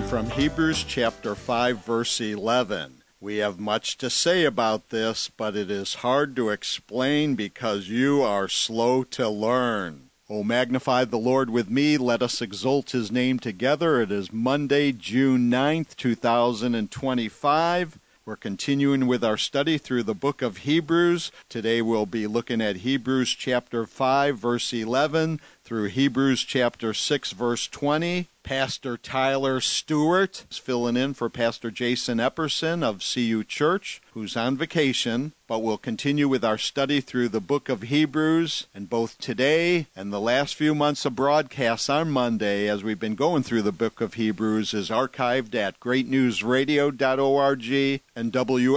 from Hebrews chapter 5, verse 11. We have much to say about this, but it is hard to explain because you are slow to learn. O magnify the Lord with me, let us exalt his name together. It is Monday, June 9th, 2025. We're continuing with our study through the book of Hebrews. Today we'll be looking at Hebrews chapter 5, verse 11, through Hebrews chapter 6, verse 20. Pastor Tyler Stewart is filling in for Pastor Jason Epperson of CU Church, who's on vacation, but we'll continue with our study through the book of Hebrews. And both today and the last few months of broadcasts on Monday, as we've been going through the book of Hebrews, is archived at greatnewsradio.org and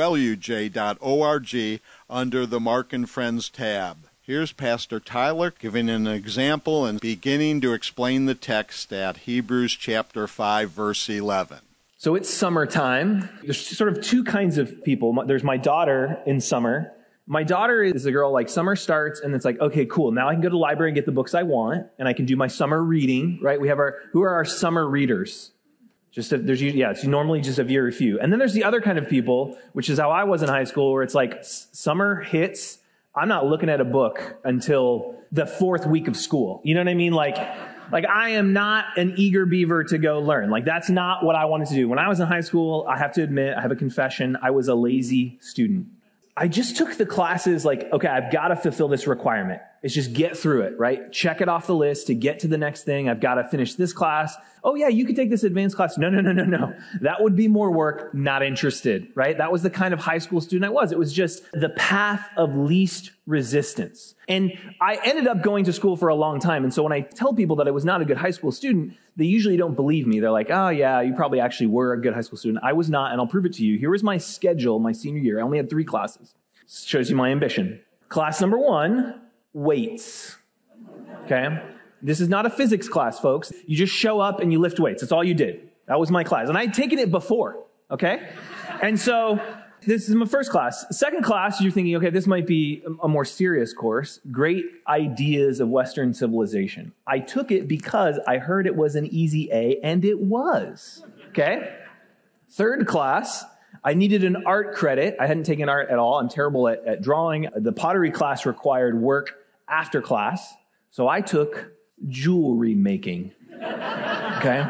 WLUJ.org under the Mark and Friends tab. Here's Pastor Tyler giving an example and beginning to explain the text at Hebrews chapter 5, verse 11. So it's summertime. There's sort of two kinds of people. There's my daughter in summer. My daughter is a girl, like summer starts and it's like, okay, cool. Now I can go to the library and get the books I want and I can do my summer reading, right? We have who are our summer readers? It's normally just a very few. And then there's the other kind of people, which is how I was in high school, where it's like summer hits. I'm not looking at a book until the fourth week of school. You know what I mean? Like I am not an eager beaver to go learn. Like that's not what I wanted to do. When I was in high school, I have to admit, I have a confession. I was a lazy student. I just took the classes like, okay, I've got to fulfill this requirement. It's just get through it, right? Check it off the list to get to the next thing. I've got to finish this class. Oh yeah, you could take this advanced class. No. That would be more work. Not interested, right? That was the kind of high school student I was. It was just the path of least resistance. And I ended up going to school for a long time. And so when I tell people that I was not a good high school student, they usually don't believe me. They're like, oh yeah, you probably actually were a good high school student. I was not, and I'll prove it to you. Here was my schedule my senior year. I only had 3 classes. Shows you my ambition. Class number 1, weights. Okay? This is not a physics class, folks. You just show up and you lift weights. That's all you did. That was my class. And I'd taken it before. Okay? And so this is my first class. Second class, you're thinking, okay, this might be a more serious course. Great ideas of Western civilization. I took it because I heard it was an easy A, and it was. Okay? Third class, I needed an art credit. I hadn't taken art at all. I'm terrible at drawing. The pottery class required work after class. So I took jewelry making. Okay?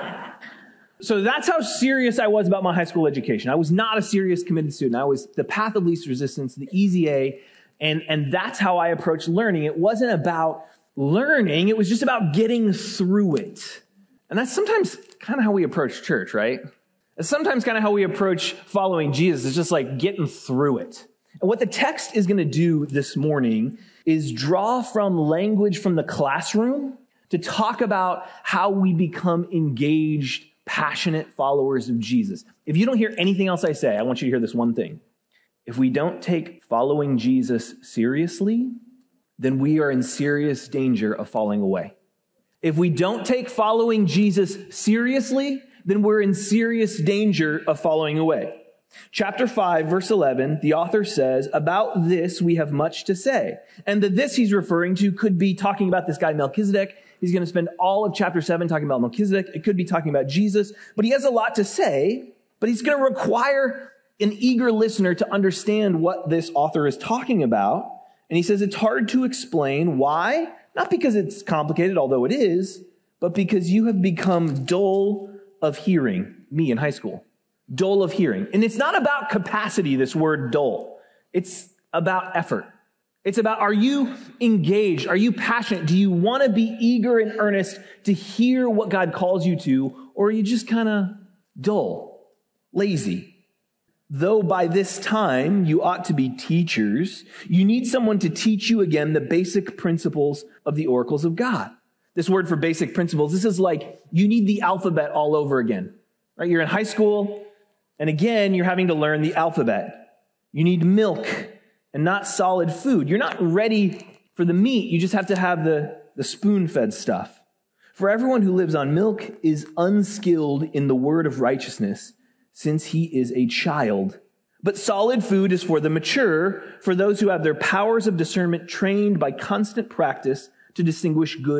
So that's how serious I was about my high school education. I was not a serious, committed student. I was the path of least resistance, the easy A, and that's how I approached learning. It wasn't about learning. It was just about getting through it. And that's sometimes kind of how we approach church, right? It's sometimes kind of how we approach following Jesus. It's just like getting through it. And what the text is going to do this morning is draw from language from the classroom to talk about how we become engaged, passionate followers of Jesus. If you don't hear anything else I say, I want you to hear this one thing. If we don't take following Jesus seriously, then we are in serious danger of falling away. If we don't take following Jesus seriously, then we're in serious danger of falling away. Chapter 5, verse 11, the author says, about this we have much to say. And the this he's referring to could be talking about this guy Melchizedek. He's going to spend all of chapter 7 talking about Melchizedek. It could be talking about Jesus. But he has a lot to say, but he's going to require an eager listener to understand what this author is talking about. And he says it's hard to explain. Why? Not because it's complicated, although it is, but because you have become dull of hearing. Me in high school. Dull of hearing. And it's not about capacity, this word dull. It's about effort. It's about, are you engaged? Are you passionate? Do you want to be eager and earnest to hear what God calls you to? Or are you just kind of dull, lazy? Though by this time you ought to be teachers, you need someone to teach you again the basic principles of the oracles of God. This word for basic principles, this is like you need the alphabet all over again. Right? You're in high school, and again, you're having to learn the alphabet. You need milk and not solid food. You're not ready for the meat. You just have to have the spoon-fed stuff. For everyone who lives on milk is unskilled in the word of righteousness, since he is a child. But solid food is for the mature, for those who have their powers of discernment trained by constant practice to distinguish good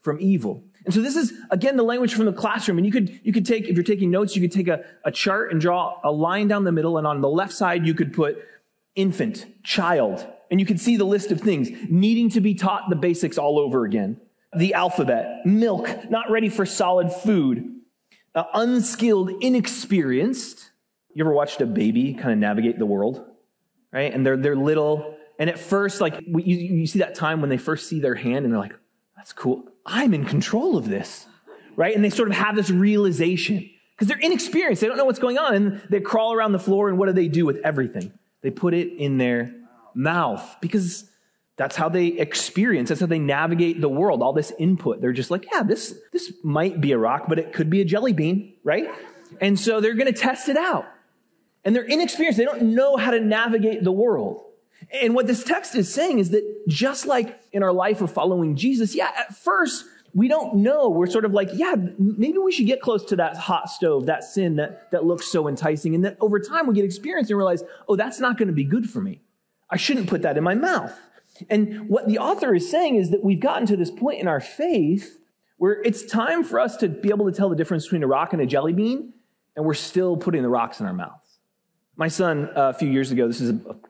from evil. And so this is, again, the language from the classroom. And you could take, if you're taking notes, you could take a chart and draw a line down the middle. And on the left side, you could put infant, child. And you could see the list of things needing to be taught the basics all over again. The alphabet, milk, not ready for solid food, unskilled, inexperienced. You ever watched a baby kind of navigate the world, right? And they're little. And at first, like you see that time when they first see their hand and they're like, that's cool. I'm in control of this, right? And they sort of have this realization because they're inexperienced. They don't know what's going on. And they crawl around the floor. And what do with everything? They put it in their mouth because that's how they experience. That's how they navigate the world. All this input. They're just like, yeah, this might be a rock, but it could be a jelly bean, right? And so they're going to test it out. And they're inexperienced. They don't know how to navigate the world. And what this text is saying is that just like in our life of following Jesus, yeah, at first we don't know. We're sort of like, yeah, maybe we should get close to that hot stove, that sin that looks so enticing. And then over time we get experience and realize, oh, that's not going to be good for me. I shouldn't put that in my mouth. And what the author is saying is that we've gotten to this point in our faith where it's time for us to be able to tell the difference between a rock and a jelly bean, and we're still putting the rocks in our mouths. My son, a few years ago, this is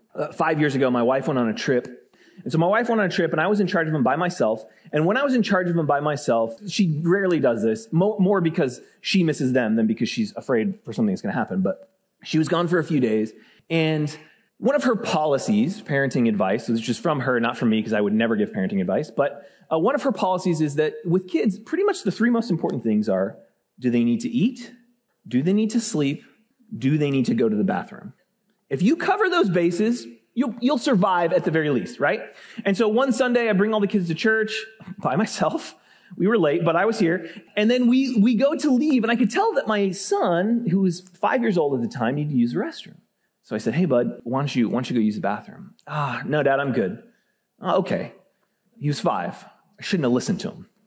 5 years ago, my wife went on a trip. And so my wife went on a trip, and I was in charge of him by myself. And when I was in charge of him by myself, she rarely does this, more because she misses them than because she's afraid for something that's going to happen. But she was gone for a few days, and one of her policies, parenting advice, was just from her, not from me, because I would never give parenting advice. But one of her policies is that with kids, pretty much the three most important things are, do they need to eat? Do they need to sleep? Do they need to go to the bathroom? If you cover those bases, you'll survive at the very least, right? And so one Sunday, I bring all the kids to church by myself. We were late, but I was here. And then we go to leave, and I could tell that my son, who was 5 years old at the time, needed to use the restroom. So I said, hey, bud, why don't you go use the bathroom? No, Dad, I'm good. Okay. He was 5. I shouldn't have listened to him.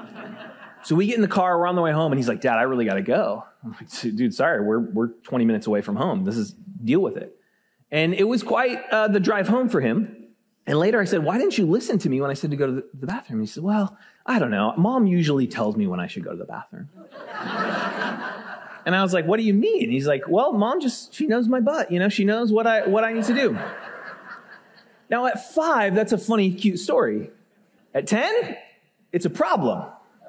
So we get in the car, we're on the way home, and he's like, Dad, I really got to go. I'm like, dude, sorry, we're 20 minutes away from home. Deal with it. And it was quite the drive home for him. And later I said, why didn't you listen to me when I said to go to the bathroom? He said, well, I don't know. Mom usually tells me when I should go to the bathroom. And I was like, what do you mean? He's like, well, Mom she knows my butt. She knows what I need to do. Now at 5, that's a funny, cute story. At 10, it's a problem.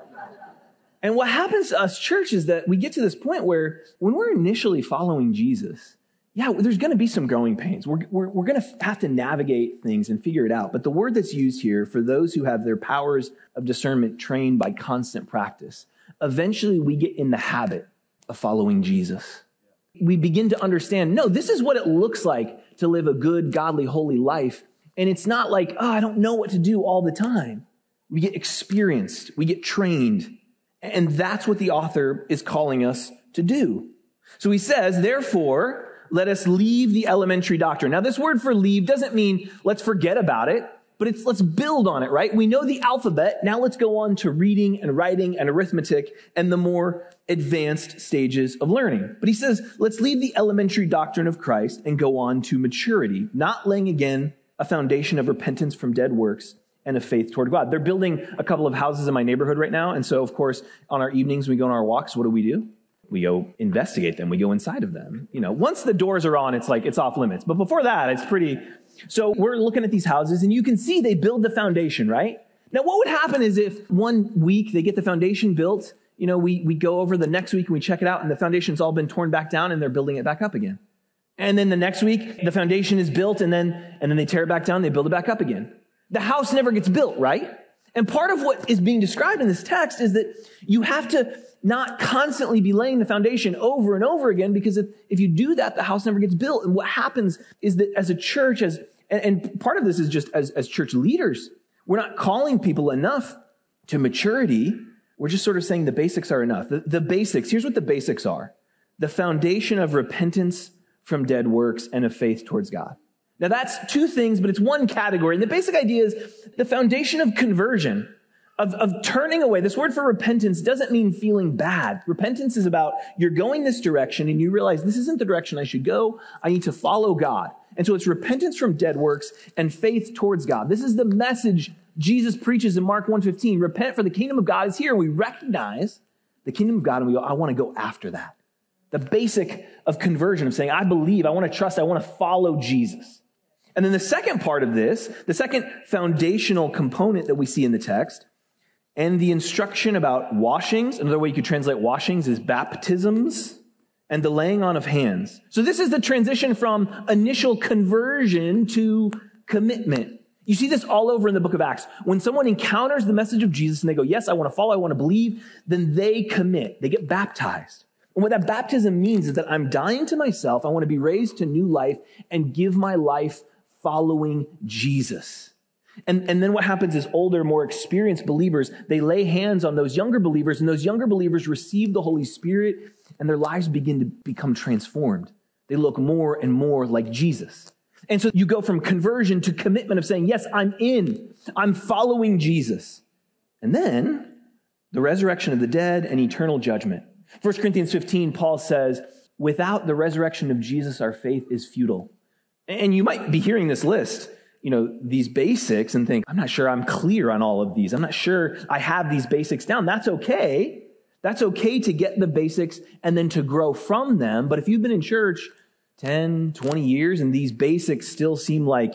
And what happens to us, church, is that we get to this point where when we're initially following Jesus, yeah, there's going to be some growing pains. We're going to have to navigate things and figure it out. But the word that's used here for those who have their powers of discernment trained by constant practice, eventually we get in the habit of following Jesus. We begin to understand, no, this is what it looks like to live a good, godly, holy life. And it's not like, I don't know what to do all the time. We get experienced. We get trained. And that's what the author is calling us to do. So he says, therefore, let us leave the elementary doctrine. Now, this word for leave doesn't mean let's forget about it, but it's let's build on it, right? We know the alphabet. Now let's go on to reading and writing and arithmetic and the more advanced stages of learning. But he says, let's leave the elementary doctrine of Christ and go on to maturity, not laying again a foundation of repentance from dead works and of faith toward God. They're building a couple of houses in my neighborhood right now. And so, of course, on our evenings, we go on our walks. What do? We go investigate them. We go inside of them. Once the doors are on, it's like it's off limits. But before that, it's pretty. So we're looking at these houses, and you can see they build the foundation, right? Now, what would happen is if 1 week they get the foundation built, we go over the next week and we check it out, and the foundation's all been torn back down, and they're building it back up again. And then the next week, the foundation is built, and then they tear it back down, they build it back up again. The house never gets built, right? And part of what is being described in this text is that you have to not constantly be laying the foundation over and over again, because if you do that, the house never gets built. And what happens is that as a church, and part of this is just as church leaders, we're not calling people enough to maturity. We're just sort of saying the basics are enough. The basics, here's what the basics are. The foundation of repentance from dead works and of faith towards God. Now that's 2 things, but it's one category. And the basic idea is the foundation of conversion, of turning away. This word for repentance doesn't mean feeling bad. Repentance is about you're going this direction and you realize this isn't the direction I should go. I need to follow God. And so it's repentance from dead works and faith towards God. This is the message Jesus preaches in Mark 1:15, repent for the kingdom of God is here. We recognize the kingdom of God and we go, I want to go after that. The basic of conversion of saying, I believe, I want to trust, I want to follow Jesus. And then the second part of this, the second foundational component that we see in the text, and the instruction about washings, another way you could translate washings is baptisms, and the laying on of hands. So this is the transition from initial conversion to commitment. You see this all over in the book of Acts. When someone encounters the message of Jesus and they go, yes, I want to follow, I want to believe, then they commit. They get baptized. And what that baptism means is that I'm dying to myself. I want to be raised to new life and give my life following Jesus. And then what happens is older, more experienced believers, they lay hands on those younger believers, and those younger believers receive the Holy Spirit, and their lives begin to become transformed. They look more and more like Jesus. And so you go from conversion to commitment of saying, yes, I'm in. I'm following Jesus. And then the resurrection of the dead and eternal judgment. 1 Corinthians 15, Paul says, without the resurrection of Jesus, our faith is futile. And you might be hearing this list, these basics and think, I'm not sure I'm clear on all of these. I'm not sure I have these basics down. That's okay. That's okay to get the basics and then to grow from them. But if you've been in church 10, 20 years and these basics still seem like,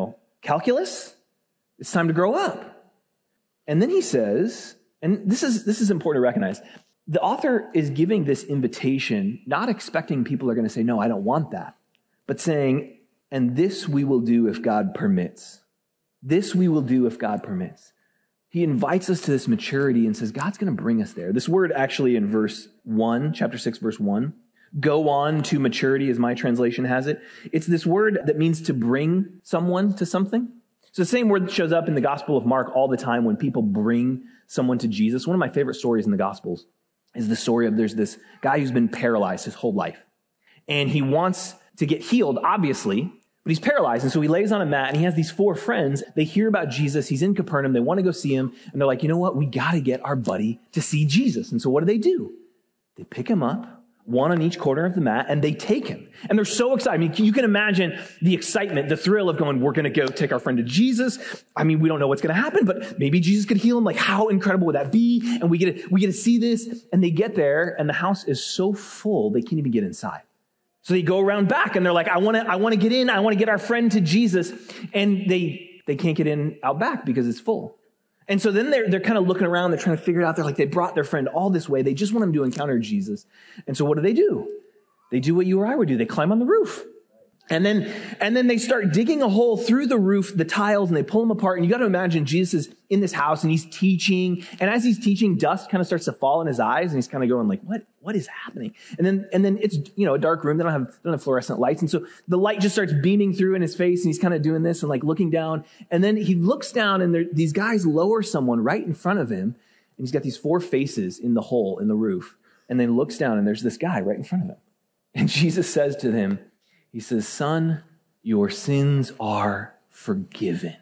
calculus, it's time to grow up. And then he says, and this is important to recognize, the author is giving this invitation, not expecting people are going to say, no, I don't want that, but saying, and this we will do if God permits. This we will do if God permits. He invites us to this maturity and says, God's going to bring us there. This word actually in verse 1, chapter 6, verse 1, go on to maturity as my translation has it. It's this word that means to bring someone to something. So the same word that shows up in the Gospel of Mark all the time when people bring someone to Jesus. One of my favorite stories in the Gospels is the story of there's this guy who's been paralyzed his whole life. And he wants to get healed, obviously, but he's paralyzed. And so he lays on a mat and he has these 4 friends. They hear about Jesus. He's in Capernaum. They want to go see him. And they're like, you know what? We got to get our buddy to see Jesus. And so what do? They pick him up, one on each corner of the mat, and they take him. And they're so excited. I mean, you can imagine the excitement, the thrill of going, we're going to go take our friend to Jesus. I mean, we don't know what's going to happen, but maybe Jesus could heal him. Like, how incredible would that be? And we get to see this. And they get there, and the house is so full, they can't even get inside. So they go around back, and they're like, I want to get in. I want to get our friend to Jesus. And they can't get in out back because it's full. And so then they're kind of looking around. They're trying to figure it out. They're like, they brought their friend all this way. They just want him to encounter Jesus. And so what do? They do what you or I would do. They climb on the roof. And then they start digging a hole through the roof, the tiles, and they pull them apart. And you got to imagine Jesus is in this house and he's teaching. And as he's teaching, dust kind of starts to fall in his eyes. And he's kind of going like, what is happening? And then it's, a dark room. They don't have fluorescent lights. And so the light just starts beaming through in his face. And he's kind of doing this and like looking down. And then he looks down and these guys lower someone right in front of him. And he's got these 4 faces in the hole in the roof. And then looks down and there's this guy right in front of him. And Jesus says to him, he says, son, your sins are forgiven.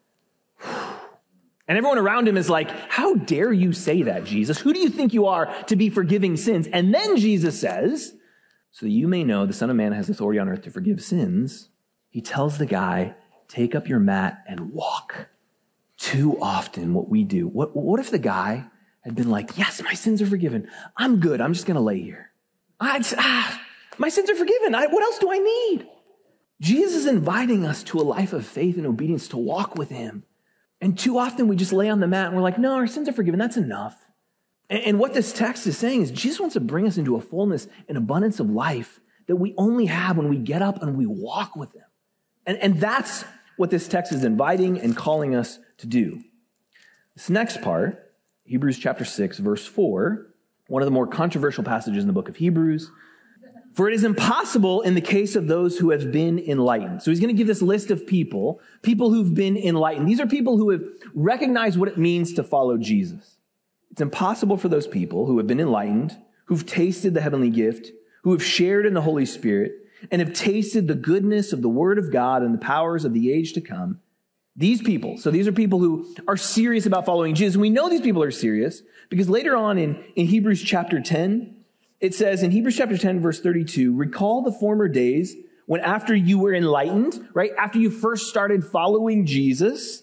And everyone around him is like, how dare you say that, Jesus? Who do you think you are to be forgiving sins? And then Jesus says, so that you may know the Son of Man has authority on earth to forgive sins. He tells the guy, take up your mat and walk. Too often what we do, what if the guy had been like, yes, my sins are forgiven. I'm good. I'm just going to lay here. My sins are forgiven. What else do I need? Jesus is inviting us to a life of faith and obedience to walk with him. And too often we just lay on the mat and we're like, no, our sins are forgiven. That's enough. And what this text is saying is Jesus wants to bring us into a fullness and abundance of life that we only have when we get up and we walk with him. And that's what this text is inviting and calling us to do. This next part, Hebrews chapter 6, verse 4, one of the more controversial passages in the book of Hebrews. For it is impossible in the case of those who have been enlightened. So he's going to give this list of people who've been enlightened. These are people who have recognized what it means to follow Jesus. It's impossible for those people who have been enlightened, who've tasted the heavenly gift, who have shared in the Holy Spirit, and have tasted the goodness of the Word of God and the powers of the age to come. These people, so these are people who are serious about following Jesus. And we know these people are serious because later on in Hebrews chapter 10, it says in Hebrews chapter 10, verse 32, recall the former days when after you were enlightened, right? After you first started following Jesus,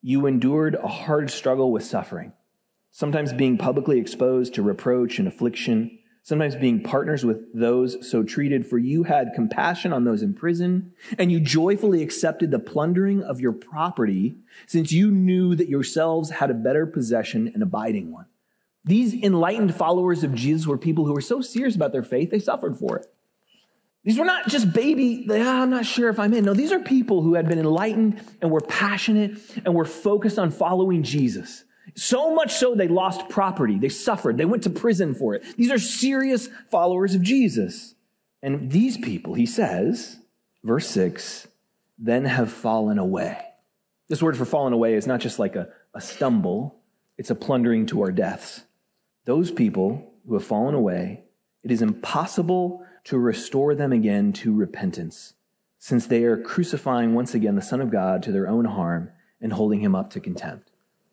You endured a hard struggle with suffering, sometimes being publicly exposed to reproach and affliction, sometimes being partners with those so treated, for you had compassion on those in prison, and you joyfully accepted the plundering of your property, since you knew that yourselves had a better possession, an abiding one. These enlightened followers of Jesus were people who were so serious about their faith, they suffered for it. These were not just I'm not sure if I'm in. No, these are people who had been enlightened and were passionate and were focused on following Jesus. So much so they lost property. They suffered. They went to prison for it. These are serious followers of Jesus. And these people, he says, verse 6, then have fallen away. This word for fallen away is not just like a stumble. It's a plundering to our deaths. Those people who have fallen away, it is impossible to restore them again to repentance, since they are crucifying once again the Son of God to their own harm and holding him up to contempt.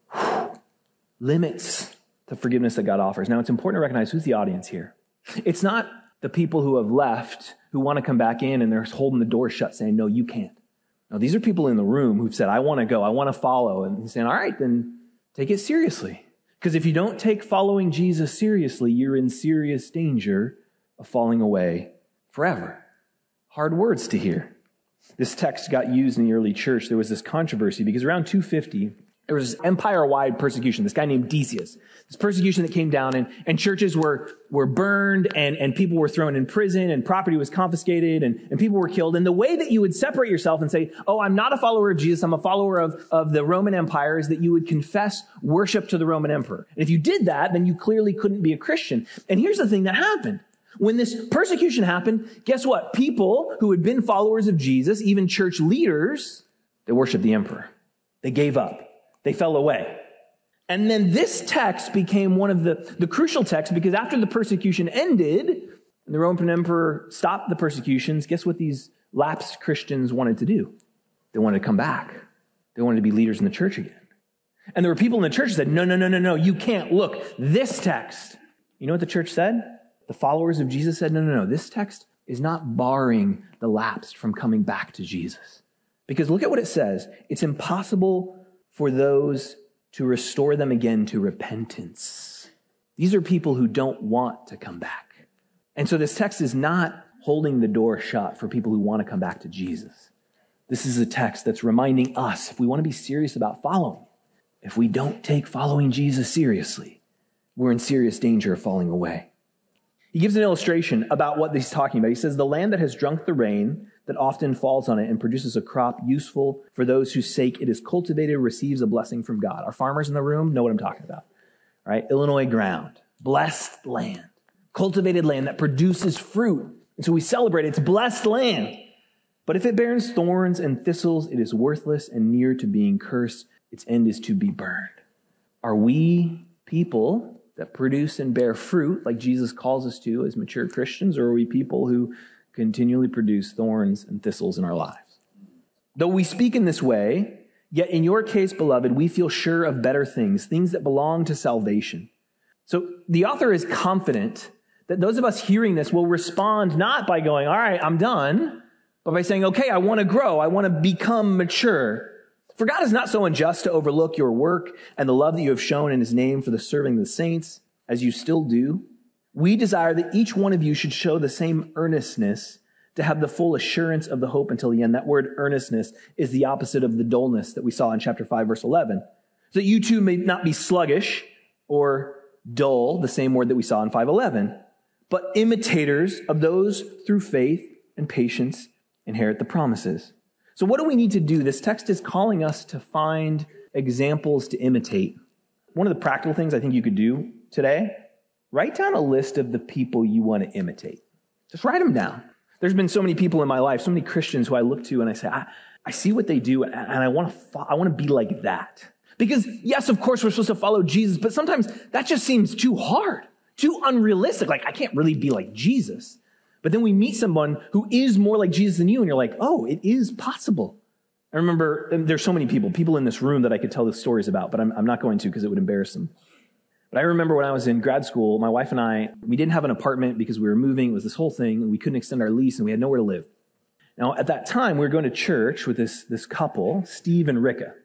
Limits the forgiveness that God offers. Now, it's important to recognize who's the audience here. It's not the people who have left who want to come back in and they're holding the door shut saying, no, you can't. No, these are people in the room who've said, I want to go, I want to follow. And he's saying, all right, then take it seriously. Because if you don't take following Jesus seriously, you're in serious danger of falling away forever. Hard words to hear. This text got used in the early church. There was this controversy because around 250, there was this empire-wide persecution. This guy named Decius. This persecution that came down and churches were burned and people were thrown in prison and property was confiscated and people were killed. And the way that you would separate yourself and say, oh, I'm not a follower of Jesus, I'm a follower of the Roman Empire, is that you would confess worship to the Roman emperor. And if you did that, then you clearly couldn't be a Christian. And here's the thing that happened. When this persecution happened, guess what? People who had been followers of Jesus, even church leaders, they worshiped the emperor. They gave up. They fell away. And then this text became one of the crucial texts because after the persecution ended and the Roman emperor stopped the persecutions, guess what these lapsed Christians wanted to do? They wanted to come back. They wanted to be leaders in the church again. And there were people in the church that said, no, you can't. Look, this text. You know what the church said? The followers of Jesus said, no, this text is not barring the lapsed from coming back to Jesus. Because look at what it says. It's impossible for those to restore them again to repentance. These are people who don't want to come back. And so this text is not holding the door shut for people who want to come back to Jesus. This is a text that's reminding us, if we want to be serious about following, if we don't take following Jesus seriously, we're in serious danger of falling away. He gives an illustration about what he's talking about. He says, the land that has drunk the rain that often falls on it and produces a crop useful for those whose sake it is cultivated receives a blessing from God. Our farmers in the room know what I'm talking about, right? Illinois ground, blessed land, cultivated land that produces fruit. And so we celebrate it's blessed land. But if it bears thorns and thistles, it is worthless and near to being cursed. Its end is to be burned. Are we people that produce and bear fruit like Jesus calls us to as mature Christians, or are we people who continually produce thorns and thistles in our lives? Though we speak in this way, yet in your case, beloved, we feel sure of better things that belong to salvation. So the author is confident that those of us hearing this will respond not by going, all right, I'm done, but by saying, okay, I want to grow. I want to become mature. For God is not so unjust to overlook your work and the love that you have shown in his name for the serving of the saints, as you still do. We desire that each one of you should show the same earnestness to have the full assurance of the hope until the end. That word earnestness is the opposite of the dullness that we saw in chapter 5, verse 11. So that you too may not be sluggish or dull, the same word that we saw in 5:11, but imitators of those through faith and patience inherit the promises. So what do we need to do? This text is calling us to find examples to imitate. One of the practical things I think you could do today, write down a list of the people you want to imitate. Just write them down. There's been so many people in my life, so many Christians who I look to and I say, I see what they do and I want to be like that. Because yes, of course, we're supposed to follow Jesus, but sometimes that just seems too hard, too unrealistic. Like I can't really be like Jesus. But then we meet someone who is more like Jesus than you, and you're like, oh, it is possible. I remember there's so many people in this room that I could tell the stories about, but I'm not going to because it would embarrass them. But I remember when I was in grad school, my wife and I, we didn't have an apartment because we were moving. It was this whole thing, and we couldn't extend our lease, and we had nowhere to live. Now, at that time, we were going to church with this couple, Steve and Rika.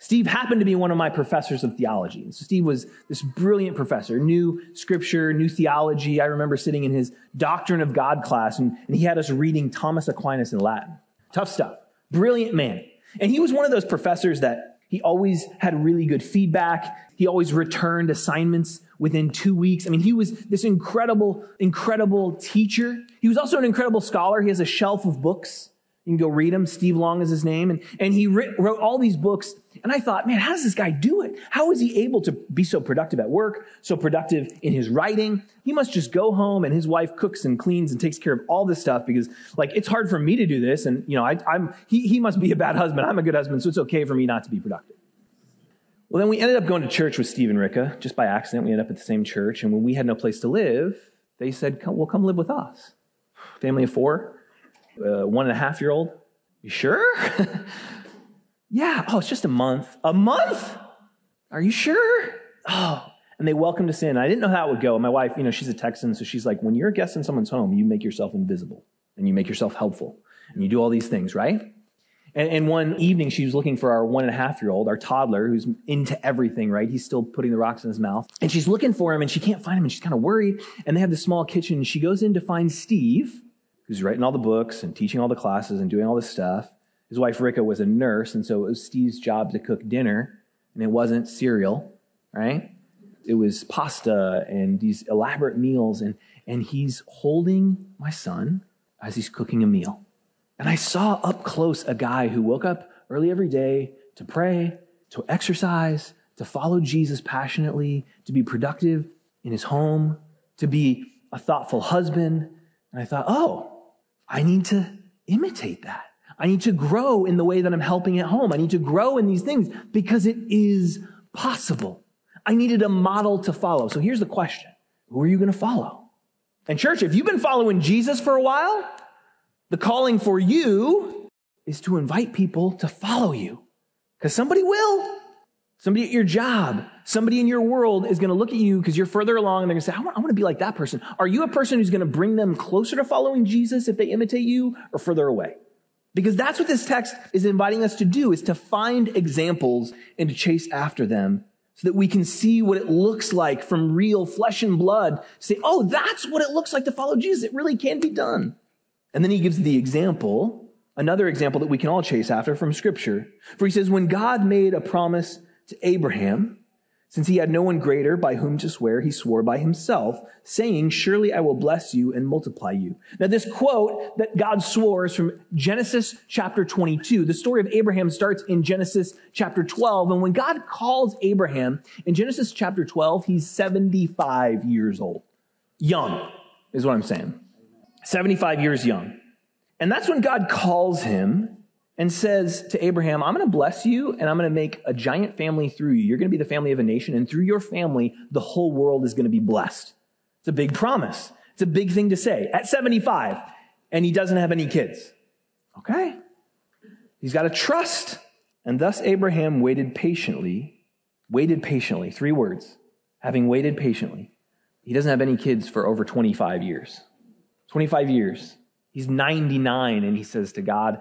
Steve happened to be one of my professors of theology. And so Steve was this brilliant professor, knew scripture, knew theology. I remember sitting in his Doctrine of God class, and he had us reading Thomas Aquinas in Latin. Tough stuff. Brilliant man. And he was one of those professors that he always had really good feedback. He always returned assignments within 2 weeks. I mean, he was this incredible, incredible teacher. He was also an incredible scholar. He has a shelf of books. You can go read them. Steve Long is his name. And he wrote all these books. And I thought, man, how does this guy do it? How is he able to be so productive at work, so productive in his writing? He must just go home and his wife cooks and cleans and takes care of all this stuff because, like, it's hard for me to do this. And, you know, he must be a bad husband. I'm a good husband, so it's okay for me not to be productive. Well, then we ended up going to church with Steve and Rika. Just by accident, we ended up at the same church. And when we had no place to live, they said, come live with us. Family of 4. 1.5-year-old. You sure? Yeah. Oh, it's just a month. A month? Are you sure? Oh, and they welcomed us in. I didn't know how it would go. My wife, you know, she's a Texan, so she's like, when you're a guest in someone's home, you make yourself invisible and you make yourself helpful and you do all these things, right? And one evening she was looking for our 1.5-year-old, our toddler, who's into everything, right? He's still putting the rocks in his mouth. And she's looking for him and she can't find him and she's kind of worried. And they have this small kitchen and she goes in to find Steve, who's writing all the books and teaching all the classes and doing all this stuff. His wife, Rika, was a nurse, and so it was Steve's job to cook dinner, and it wasn't cereal, right? It was pasta and these elaborate meals, and he's holding my son as he's cooking a meal. And I saw up close a guy who woke up early every day to pray, to exercise, to follow Jesus passionately, to be productive in his home, to be a thoughtful husband. And I thought, oh, I need to imitate that. I need to grow in the way that I'm helping at home. I need to grow in these things because it is possible. I needed a model to follow. So here's the question. Who are you going to follow? And church, if you've been following Jesus for a while, the calling for you is to invite people to follow you. Because somebody will. Somebody at your job, somebody in your world is going to look at you because you're further along and they're going to say, I want to be like that person. Are you a person who's going to bring them closer to following Jesus if they imitate you or further away? Because that's what this text is inviting us to do, is to find examples and to chase after them so that we can see what it looks like from real flesh and blood. Say, oh, that's what it looks like to follow Jesus. It really can be done. And then he gives the example, another example that we can all chase after from Scripture. For he says, when God made a promise to Abraham, since he had no one greater by whom to swear, he swore by himself, saying, surely I will bless you and multiply you. Now, this quote that God swore is from Genesis chapter 22. The story of Abraham starts in Genesis chapter 12. And when God calls Abraham in Genesis chapter 12, he's 75 years old. Young is what I'm saying. 75 years young. And that's when God calls him and says to Abraham, I'm going to bless you and I'm going to make a giant family through you. You're going to be the family of a nation, and through your family, the whole world is going to be blessed. It's a big promise. It's a big thing to say at 75, and he doesn't have any kids. Okay. He's got to trust. And thus Abraham waited patiently. 3 words. Having waited patiently. He doesn't have any kids for over 25 years. 25 years. He's 99, and he says to God,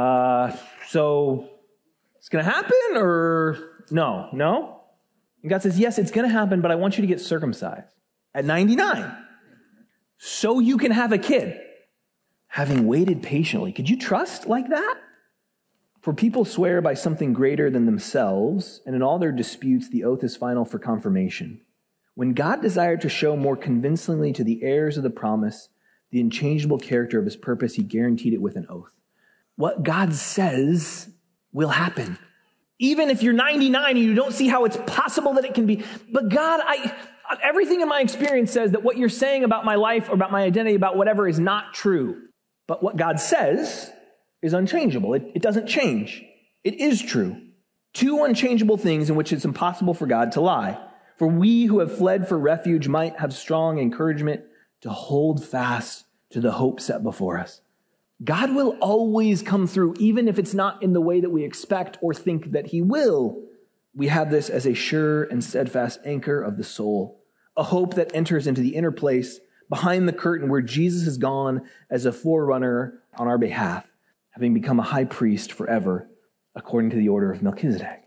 so it's going to happen or no? And God says, yes, it's going to happen, but I want you to get circumcised at 99 so you can have a kid. Having waited patiently. Could you trust like that? For people swear by something greater than themselves, and in all their disputes, the oath is final for confirmation. When God desired to show more convincingly to the heirs of the promise the unchangeable character of his purpose, he guaranteed it with an oath. What God says will happen. Even if you're 99 and you don't see how it's possible that it can be. But God, everything in my experience says that what you're saying about my life or about my identity, about whatever, is not true. But what God says is unchangeable. It doesn't change. It is true. 2 unchangeable things in which it's impossible for God to lie. For we who have fled for refuge might have strong encouragement to hold fast to the hope set before us. God will always come through, even if it's not in the way that we expect or think that he will. We have this as a sure and steadfast anchor of the soul, a hope that enters into the inner place behind the curtain where Jesus has gone as a forerunner on our behalf, having become a high priest forever, according to the order of Melchizedek.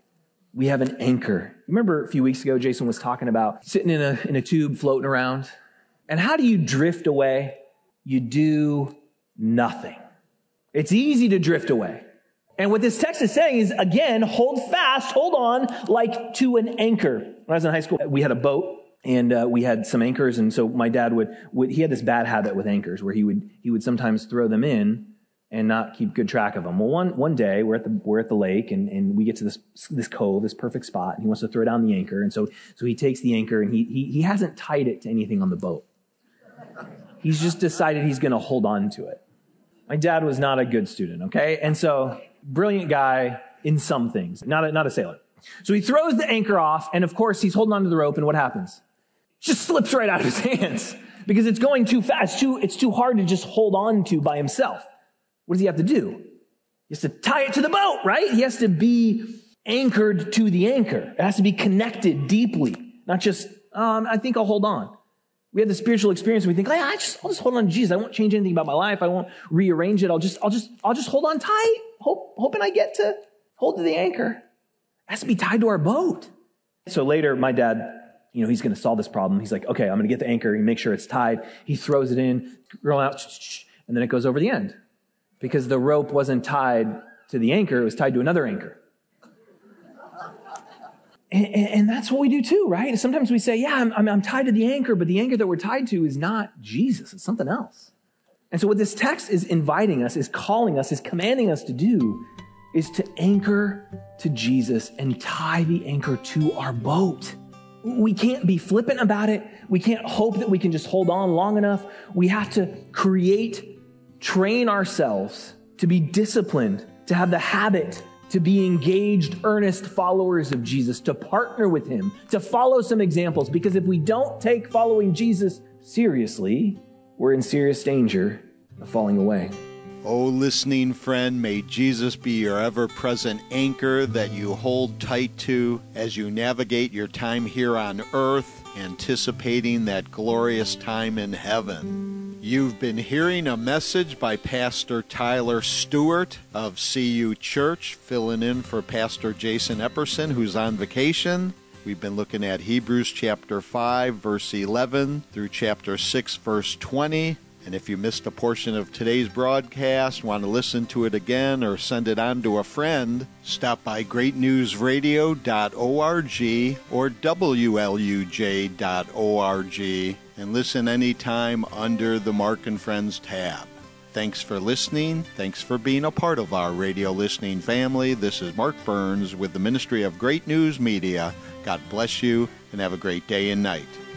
We have an anchor. Remember a few weeks ago, Jason was talking about sitting in a tube floating around. And how do you drift away? You do nothing. It's easy to drift away. And what this text is saying is, again, hold fast, hold on, like to an anchor. When I was in high school, we had a boat, and we had some anchors. And so my dad he had this bad habit with anchors where he would sometimes throw them in and not keep good track of them. Well, one day we're at the lake, and we get to this cove, this perfect spot, and he wants to throw down the anchor. And so he takes the anchor, and he hasn't tied it to anything on the boat. He's just decided he's going to hold on to it. My dad was not a good student, okay? And so, brilliant guy in some things, not a sailor. So he throws the anchor off, and of course he's holding onto the rope, and what happens? It just slips right out of his hands because it's going too fast. It's too hard to just hold on to by himself. What does he have to do? He has to tie it to the boat, right? He has to be anchored to the anchor. It has to be connected deeply, not just, I think I'll hold on. We have the spiritual experience. And we think, I'll just hold on to Jesus. I won't change anything about my life. I won't rearrange it. I'll just hold on tight, hoping I get to hold to the anchor. It has to be tied to our boat. So later, my dad, he's going to solve this problem. He's like, okay, I'm going to get the anchor and make sure it's tied. He throws it in, rolling out, and then it goes over the end. Because the rope wasn't tied to the anchor, it was tied to another anchor. And that's what we do too, right? Sometimes we say, yeah, I'm tied to the anchor, but the anchor that we're tied to is not Jesus, it's something else. And so what this text is inviting us, is calling us, is commanding us to do, is to anchor to Jesus and tie the anchor to our boat. We can't be flippant about it. We can't hope that we can just hold on long enough. We have to train ourselves to be disciplined, to have the habit, to be engaged, earnest followers of Jesus, to partner with him, to follow some examples. Because if we don't take following Jesus seriously, we're in serious danger of falling away. Oh, listening friend, may Jesus be your ever-present anchor that you hold tight to as you navigate your time here on earth, anticipating that glorious time in heaven. You've been hearing a message by Pastor Tyler Stewart of CU Church, filling in for Pastor Jason Epperson, who's on vacation. We've been looking at Hebrews chapter 5, verse 11 through chapter 6, verse 20. And if you missed a portion of today's broadcast, want to listen to it again, or send it on to a friend, stop by greatnewsradio.org or WLUJ.org and listen anytime under the Mark and Friends tab. Thanks for listening. Thanks for being a part of our radio listening family. This is Mark Burns with the Ministry of Great News Media. God bless you and have a great day and night.